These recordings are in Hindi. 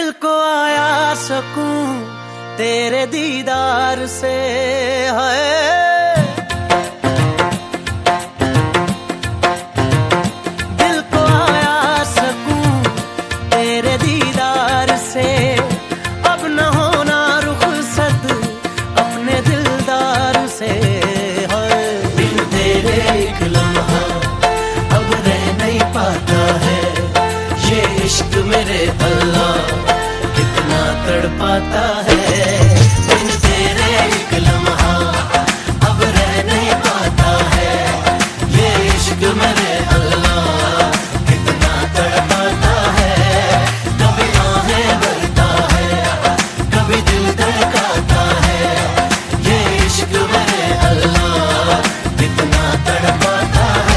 दिल को आया सकूं तेरे दीदार से है। दिल को आया सकूं तेरे दीदार से, अब न होना रुखसत अपने दिलदार से है। बिन तेरे एक लम्हा अब रह नहीं पाता है, ये इश्क मेरे अल्लाह कितना तड़पाता है। बिन तेरे एक लम्हा अब रह नहीं पाता है, ये इश्क मेरे अल्लाह कितना तड़पाता है। कभी आहें भरता है, कभी दिल धड़काता है, ये इश्क मेरे अल्लाह कितना तड़पाता है।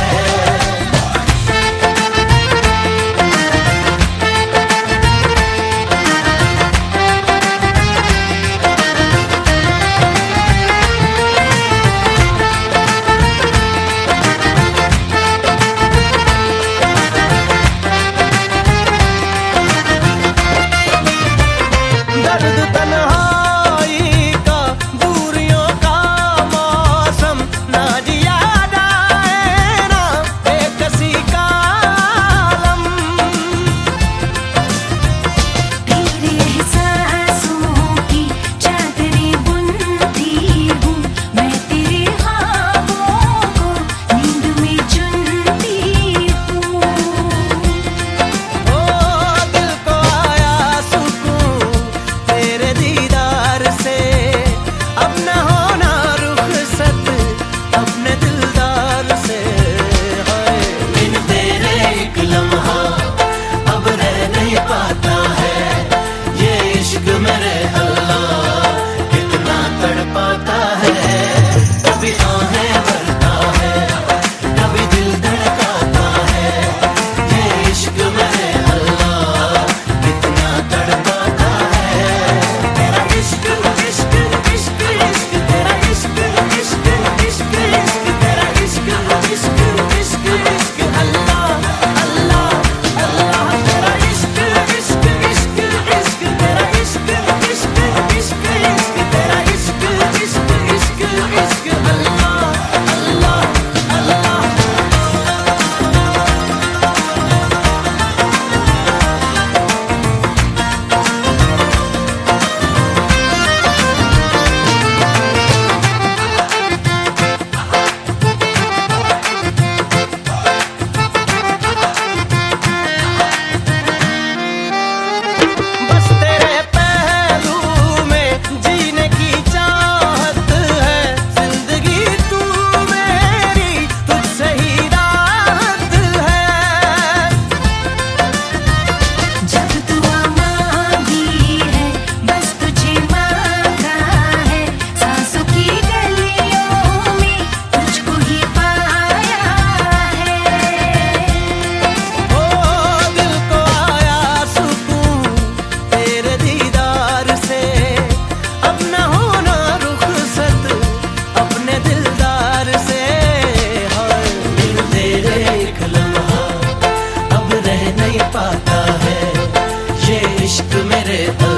पाता है, ये इश्क मेरे